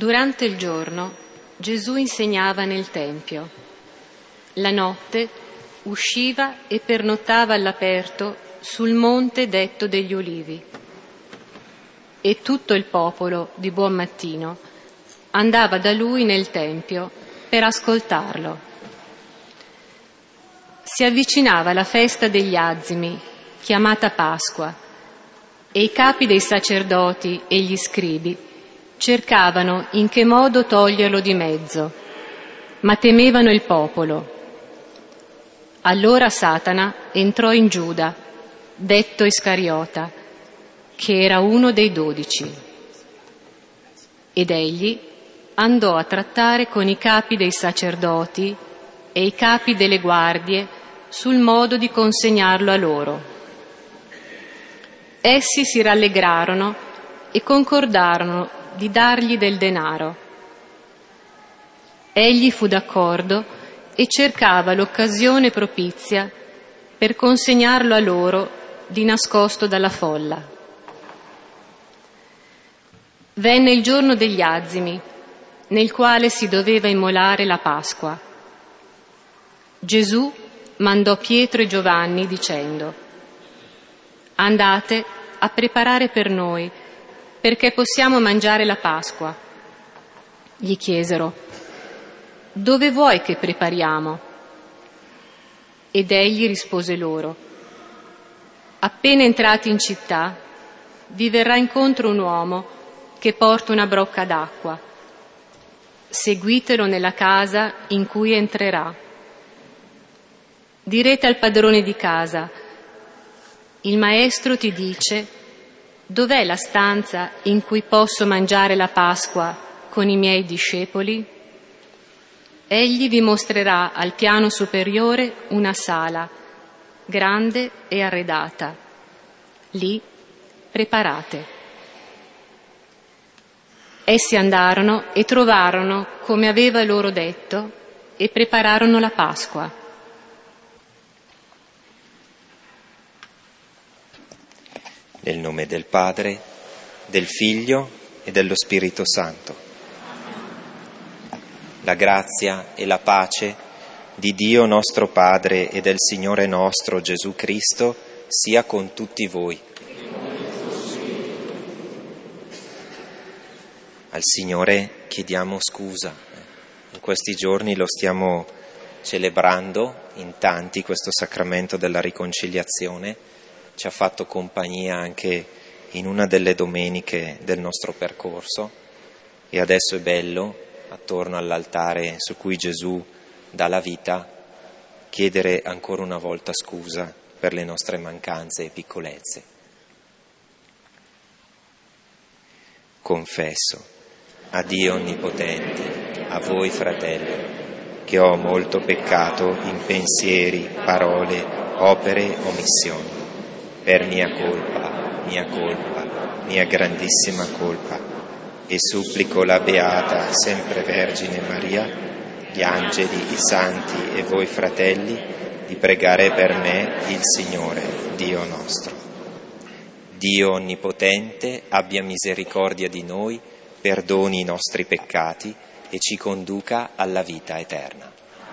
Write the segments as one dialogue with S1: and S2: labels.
S1: Durante il giorno Gesù insegnava nel Tempio. La notte usciva e pernottava all'aperto sul monte detto degli Ulivi. E tutto il popolo di buon mattino andava da lui nel Tempio per ascoltarlo. Si avvicinava la festa degli Azimi, chiamata Pasqua, e i capi dei sacerdoti e gli scribi cercavano in che modo toglierlo di mezzo, ma temevano il popolo. Allora Satana entrò in Giuda, detto Iscariota, che era uno dei 12. Ed egli andò a trattare con i capi dei sacerdoti e i capi delle guardie sul modo di consegnarlo a loro. Essi si rallegrarono e concordarono di dargli del denaro. Egli fu d'accordo e cercava l'occasione propizia per consegnarlo a loro di nascosto dalla folla. Venne il giorno degli Azimi, nel quale si doveva immolare la Pasqua. Gesù mandò Pietro e Giovanni dicendo: «Andate a preparare per noi, perché possiamo mangiare la Pasqua». Gli chiesero: «Dove vuoi che prepariamo?» Ed egli rispose loro: «Appena entrati in città, vi verrà incontro un uomo che porta una brocca d'acqua. Seguitelo nella casa in cui entrerà. Direte al padrone di casa: il maestro ti dice: dov'è la stanza in cui posso mangiare la Pasqua con i miei discepoli? Egli vi mostrerà al piano superiore una sala, grande e arredata. Lì preparate». Essi andarono e trovarono come aveva loro detto e prepararono la Pasqua.
S2: Nel nome del Padre, del Figlio e dello Spirito Santo. La grazia e la pace di Dio nostro Padre e del Signore nostro Gesù Cristo sia con tutti voi. Al Signore chiediamo scusa. In questi giorni lo stiamo celebrando in tanti, questo sacramento della riconciliazione. Ci ha fatto compagnia anche in una delle domeniche del nostro percorso e adesso è bello, attorno all'altare su cui Gesù dà la vita, chiedere ancora una volta scusa per le nostre mancanze e piccolezze. Confesso a Dio Onnipotente, a voi fratelli, che ho molto peccato in pensieri, parole, opere, omissioni, per mia colpa, mia grandissima colpa, e supplico la Beata Sempre Vergine Maria, gli angeli, i santi e voi fratelli, di pregare per me il Signore, Dio nostro. Dio Onnipotente abbia misericordia di noi, perdoni i nostri peccati e ci conduca alla vita eterna.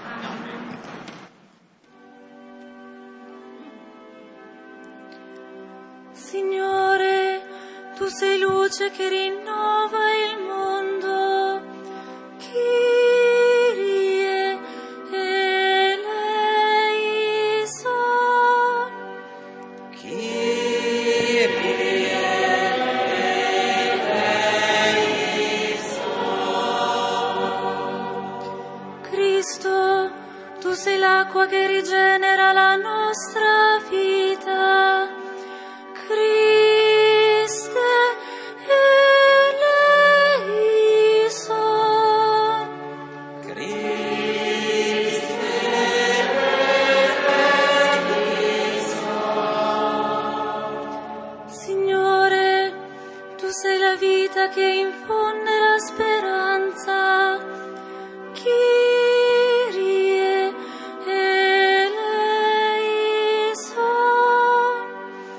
S3: Signore, tu sei luce che rinnova il mondo. Kyrie eleison.
S2: Kyrie eleison.
S3: Cristo, tu sei l'acqua che rigenera la nostra vita. Christe eleison.
S2: Christe eleison.
S3: Signore, tu sei la vita che infonde la speranza. Kyrie eleison.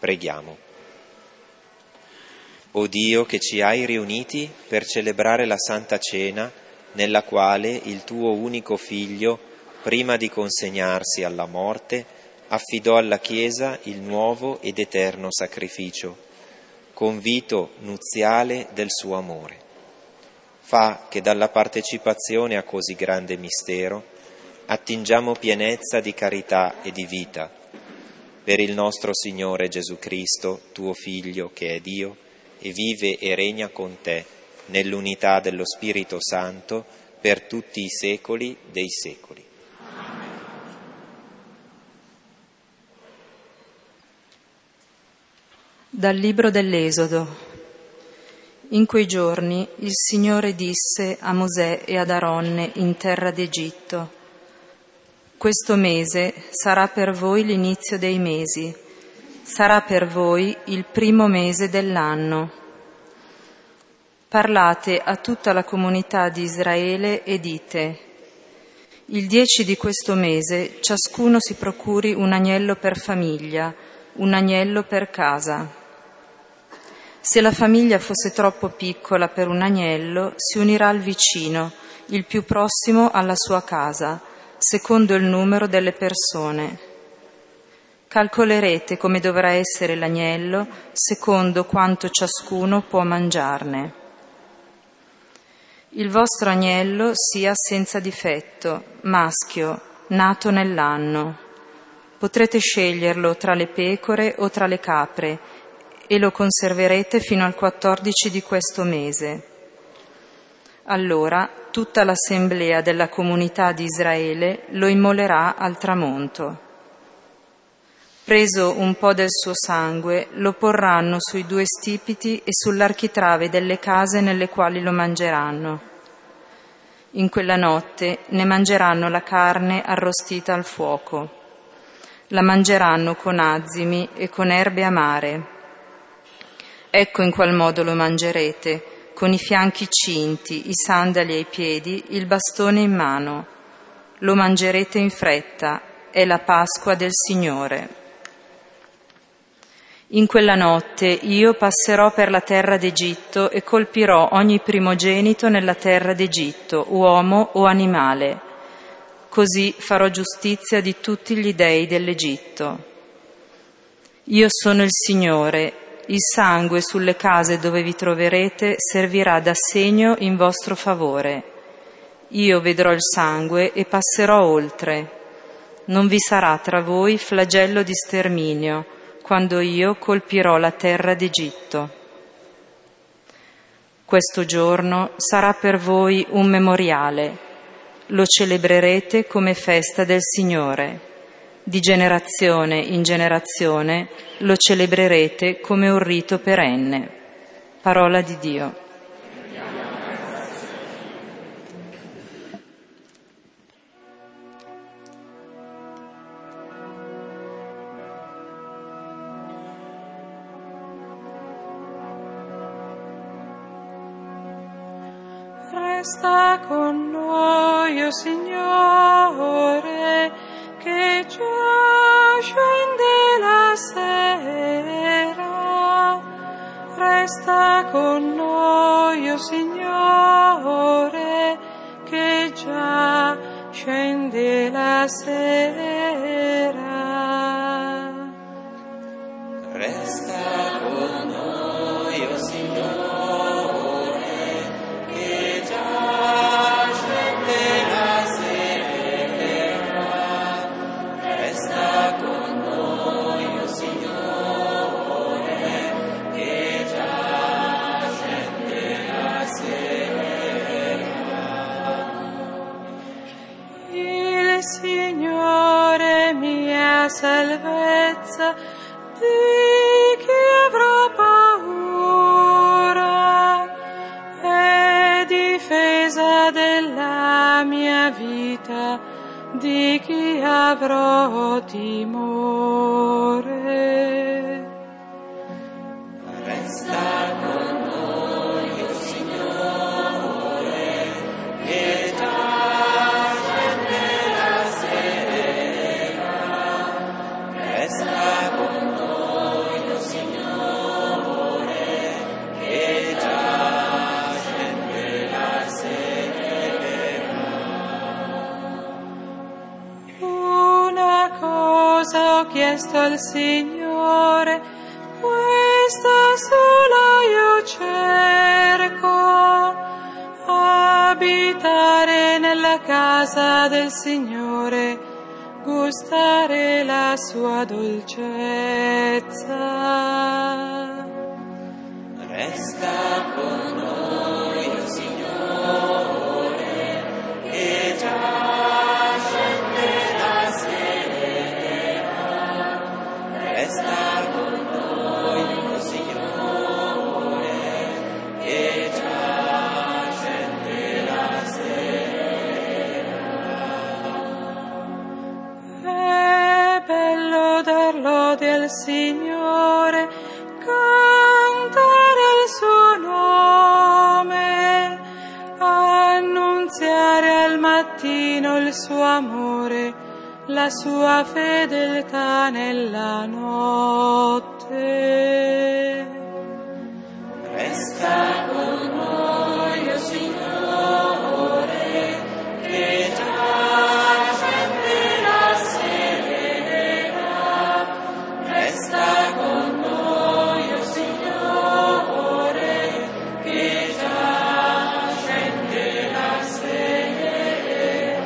S2: Preghiamo. O Dio, che ci hai riuniti per celebrare la Santa Cena, nella quale il tuo unico Figlio, prima di consegnarsi alla morte, affidò alla Chiesa il nuovo ed eterno sacrificio, convito nuziale del suo amore. Fa che dalla partecipazione a così grande mistero attingiamo pienezza di carità e di vita. Per il nostro Signore Gesù Cristo, tuo Figlio, che è Dio, e vive e regna con te, nell'unità dello Spirito Santo, per tutti i secoli dei secoli.
S4: Dal libro dell'Esodo. In quei giorni il Signore disse a Mosè e ad Aronne in terra d'Egitto: questo mese sarà per voi l'inizio dei mesi, sarà per voi il primo mese dell'anno. Parlate a tutta la comunità di Israele e dite: il 10 di questo mese ciascuno si procuri un agnello per famiglia, un agnello per casa. Se la famiglia fosse troppo piccola per un agnello, si unirà al vicino, il più prossimo alla sua casa, secondo il numero delle persone. Calcolerete come dovrà essere l'agnello, secondo quanto ciascuno può mangiarne. Il vostro agnello sia senza difetto, maschio, nato nell'anno. Potrete sceglierlo tra le pecore o tra le capre, e lo conserverete fino al 14 di questo mese. Allora tutta l'assemblea della comunità di Israele lo immolerà al tramonto. Preso un po' del suo sangue, lo porranno sui 2 stipiti e sull'architrave delle case nelle quali lo mangeranno. In quella notte ne mangeranno la carne arrostita al fuoco. La mangeranno con azimi e con erbe amare. Ecco in qual modo lo mangerete: con i fianchi cinti, i sandali ai piedi, il bastone in mano. Lo mangerete in fretta, è la Pasqua del Signore. In quella notte io passerò per la terra d'Egitto e colpirò ogni primogenito nella terra d'Egitto, uomo o animale. Così farò giustizia di tutti gli dei dell'Egitto. Io sono il Signore. Il sangue sulle case dove vi troverete servirà da segno in vostro favore. Io vedrò il sangue e passerò oltre. Non vi sarà tra voi flagello di sterminio, quando io colpirò la terra d'Egitto. Questo giorno sarà per voi un memoriale. Lo celebrerete come festa del Signore. Di generazione in generazione lo celebrerete come un rito perenne. Parola di Dio.
S3: Resta con noi, o Signore, che già scende la sera. Resta con noi, o Signore, che già scende la sera.
S2: Resta con noi, o Signore, che già scende la sera. Resta con noi, o Signore, che già scende la sera.
S3: Il Signore mia salvezza, di chi avrò paura? È difesa della mia vita, di chi avrò timore?
S2: Resta con noi, o Signore, che già scende la sera. Resta con noi, o
S5: ho chiesto al Signore, questa sola io cerco, abitare nella casa del Signore, gustare la sua dolcezza.
S2: Resta con noi, o Signore, che già scende la sera. Resta con noi, o Signore, che già scende la sera.
S5: È bello dar lode al Signore, cantare il suo nome, annunziare al mattino il suo amore, la sua fedeltà nella notte.
S2: Resta con noi, o Signore, che già scende la sera. Resta con noi, o Signore, che già scende la sera.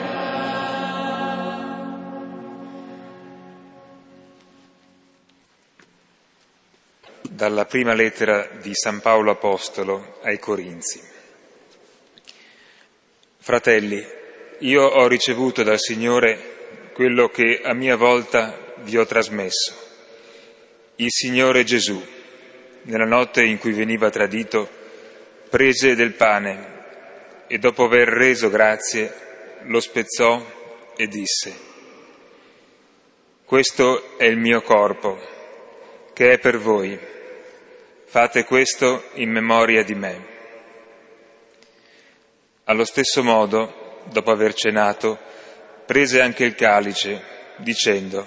S6: Dalla prima lettera di San Paolo Apostolo ai Corinzi. Fratelli, io ho ricevuto dal Signore quello che a mia volta vi ho trasmesso. Il Signore Gesù, nella notte in cui veniva tradito, prese del pane e dopo aver reso grazie lo spezzò e disse: questo è il mio corpo, che è per voi. Fate questo in memoria di me. Allo stesso modo, dopo aver cenato, prese anche il calice, dicendo: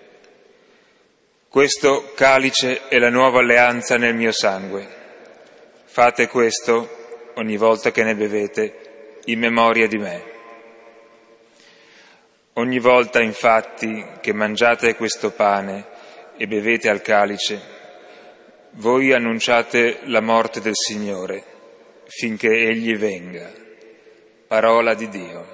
S6: questo calice è la nuova alleanza nel mio sangue. Fate questo, ogni volta che ne bevete, in memoria di me. Ogni volta, infatti, che mangiate questo pane e bevete al calice, voi annunciate la morte del Signore, finché Egli venga. Parola di Dio.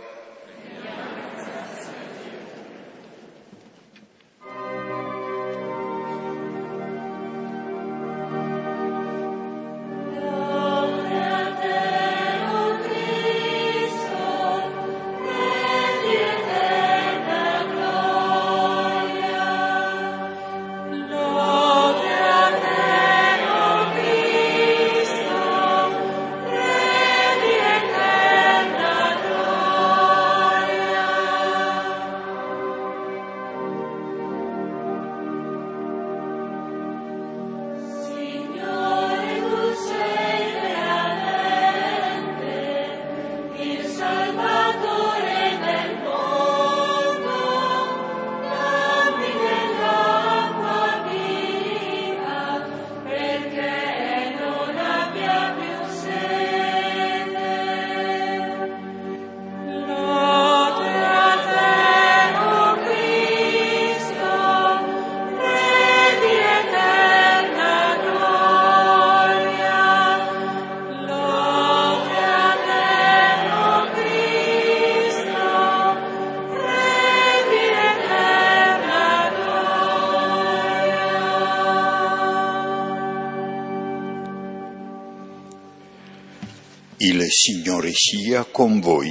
S7: Il Signore sia con voi.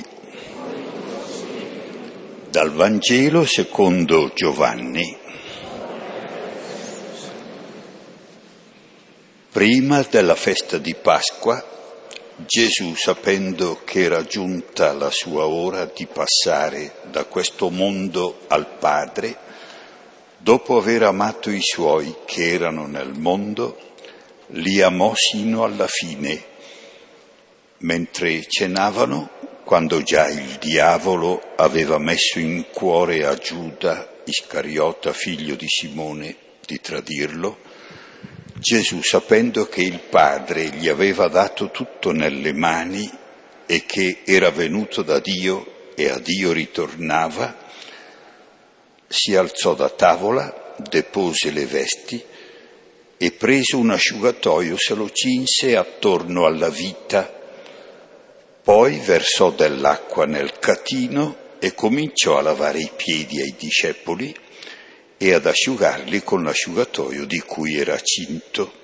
S7: Dal Vangelo secondo Giovanni. Prima della festa di Pasqua, Gesù, sapendo che era giunta la sua ora di passare da questo mondo al Padre, dopo aver amato i suoi che erano nel mondo, li amò sino alla fine. Mentre cenavano, quando già il diavolo aveva messo in cuore a Giuda Iscariota, figlio di Simone, di tradirlo, Gesù, sapendo che il Padre gli aveva dato tutto nelle mani e che era venuto da Dio e a Dio ritornava, si alzò da tavola depose le vesti e preso un asciugatoio se lo cinse attorno alla vita, poi versò dell'acqua nel catino e cominciò a lavare i piedi ai discepoli e ad asciugarli con l'asciugatoio di cui era cinto.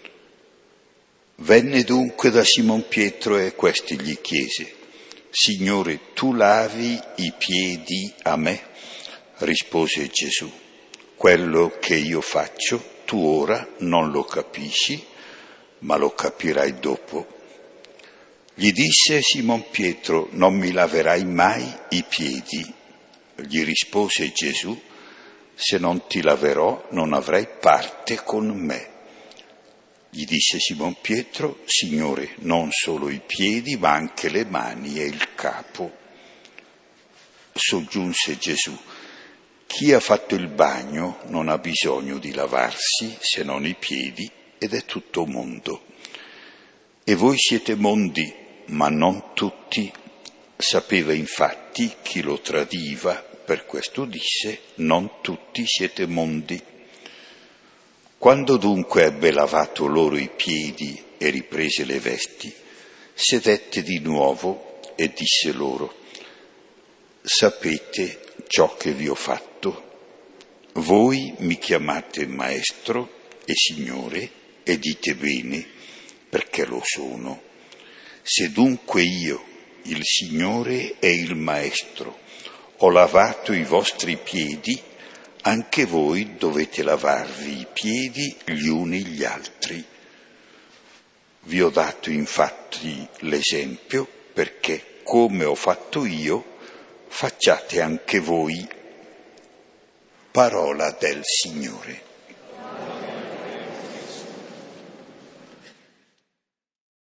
S7: Venne dunque da Simon Pietro e questi gli chiese: «Signore, tu lavi i piedi a me?» Rispose Gesù: «Quello che io faccio tu ora non lo capisci, ma lo capirai dopo». Gli disse Simon Pietro: «Non mi laverai mai i piedi?» Gli rispose Gesù: «Se non ti laverò non avrai parte con me». Gli disse Simon Pietro: «Signore, non solo i piedi, ma anche le mani e il capo». Soggiunse Gesù: «Chi ha fatto il bagno non ha bisogno di lavarsi se non i piedi, ed è tutto mondo. E voi siete mondi, ma non tutti». Sapeva infatti chi lo tradiva, per questo disse: «Non tutti siete mondi». Quando dunque ebbe lavato loro i piedi e riprese le vesti, sedette di nuovo e disse loro: «Sapete ciò che vi ho fatto? Voi mi chiamate Maestro e Signore e dite bene, perché lo sono. Se dunque io, il Signore e il Maestro, ho lavato i vostri piedi, anche voi dovete lavarvi i piedi gli uni gli altri. Vi ho dato infatti l'esempio perché, come ho fatto io, facciate anche voi». Parola del Signore.